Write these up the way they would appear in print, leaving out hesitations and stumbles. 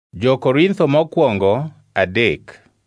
Jo-Korintho mokwongo 3.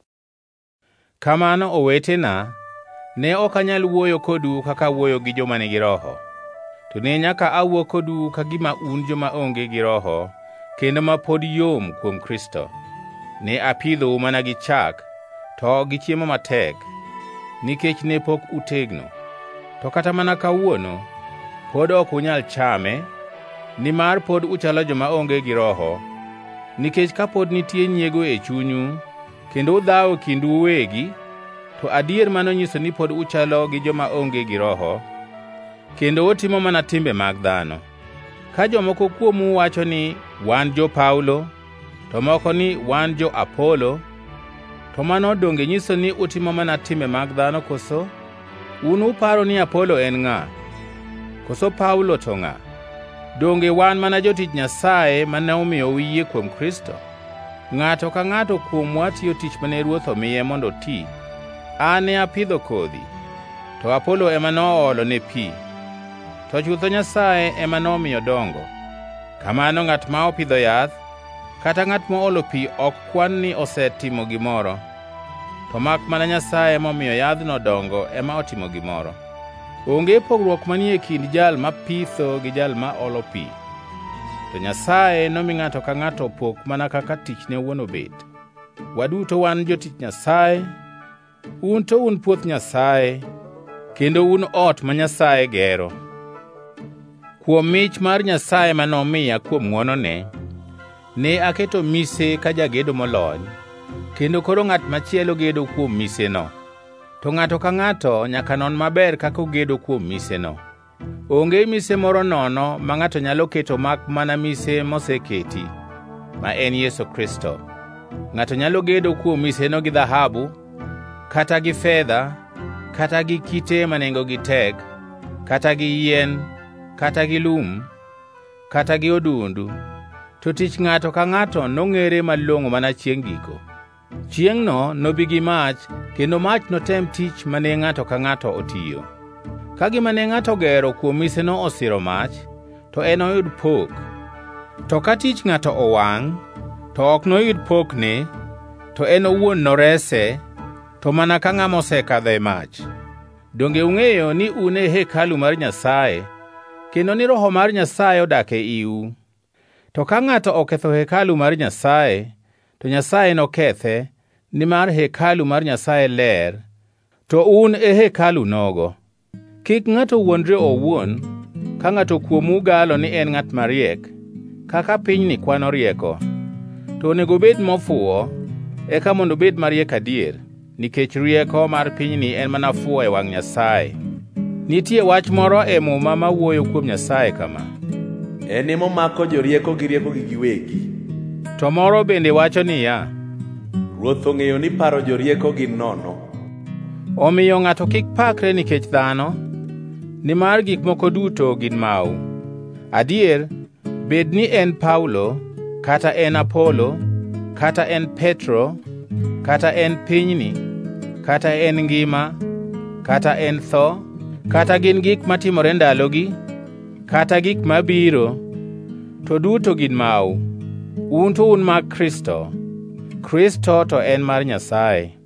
Kamano owetena, ne ok anyal wuoyo kodu kaka wuoyo gi joma nigi roho. To ne nyaka awuo kodu ka gima un joma onge gi roho, kendo ma pod yom kuom Kristo. Ne apidhou mana gi chak, to gi chiemo matek, nikech ne pok utegno. To kata mana kawuono, pod ok unyal chame, nimar pod uchalo joma onge gi roho, nikech kapod nitie nyiego e chunyu, kendo udhawo kindu uwegi, to adier mano nyiso ni pod uchalo gi joma onge gi roho, kendo utimo mana timbe mag dhano. Ka jomoko kuomu wacho ni wan jo-Paulo, to moko ni wan jo-Apolo, to mano donge nyiso ni utimo mana timbe mag dhano koso? Un uparo ni Apolo en ng'a? Koso Paulo to ng'a? Donge wan mana jotich Nyasaye mane omiyo uyie kuom Kristo? Ng'ato ka ng'ato kuomwa tiyo tich mane Ruoth omiye mondo oti. An ne apidho kodhi, to Apolo ema noolo ne pi, to chutho Nyasaye ema nomiyo dongo. Kamano ng'at ma opidho yath, kata ng'at moolo pi ok kwan ni osetimo gimoro, to mak mana Nyasaye momiyo yadhno dongo ema otimo gimoro. Onge pogruok manie kind jal ma pitho gi jal ma olo pi. To Nyasaye nomi ng'ato ka ng'ato pok mana kaka tichne owuon obet. Waduto wan jotich Nyasaye, un to un puoth Nyasaye, kendo un ot ma Nyasaye gero. Kuom mich mar Nyasaye manomiya kuom ng'wonone, ne aketo mise ka jagedo molony, kendo koro ng'at machielo gedo kuom miseno. To ng'ato ka ng'ato nyaka non maber kaka ogedo kuom miseno. Onge mise moro nono ma ng'ato nyalo keto mak mana mise moseketi, ma en Yesu Kristo. Ng'ato nyalo gedo kuom miseno gi dhahabu, kata gi fedha, kata gi kite manengogi tek, kata gi yien, kata gi lum, kata gi odundu. To tich ng'ato ka ng'ato nong'ere malong'o mana chiengʼ giko. Chieng'no nobi gi mach, kendo mach notem tich mane ng'ato ka ng'ato otiyo. Ka gima ne ng'ato gero kuom miseno osiro mach, to en oyud pok. To ka tich ng'ato owangʼ, to ok noyud pokne, to en owuon norese, to mana ka ng'ama osekadho e mach. Donge ung'eyo ni un e hekalu mar Nyasaye, kendo ni Roho mar Nyasaye odak e iu? To ka ng'ato oketho hekalu mar Nyasaye, to Nyasaye nokethe, nimar hekalu mar Nyasaye ler, to un e hekalu nogo. Kik ng'ato wuondre owuon, ka ng'ato kuomu galo ni en ng'at mariek, kaka pinyni kwano rieko. To onego bed mofuwo, eka mondo bed mariek adier, nikech rieko mar pinyni en mana fuwo e wangʼ Nyasaye. Nitie wach moro e muma ma wuoyo kuom Nyasaye kama: en ema omako jorieko gi riekogi giwegi. To moro bende wacho niya, Ruoth ong'eyo ni paro jorieko gin nono. Omiyo ng'ato kik pakre nikech dhano, nimar gik moko duto gin mau. Adier, bed ni en Paulo, kata en Apolo, kata en Petro, kata en pinyni, kata en ngima, kata en tho, kata gin gik matimore ndalogi, kata gik mabiro, to duto gin mau. Un to un mag Kristo, Kristo to en mar Nyasaye.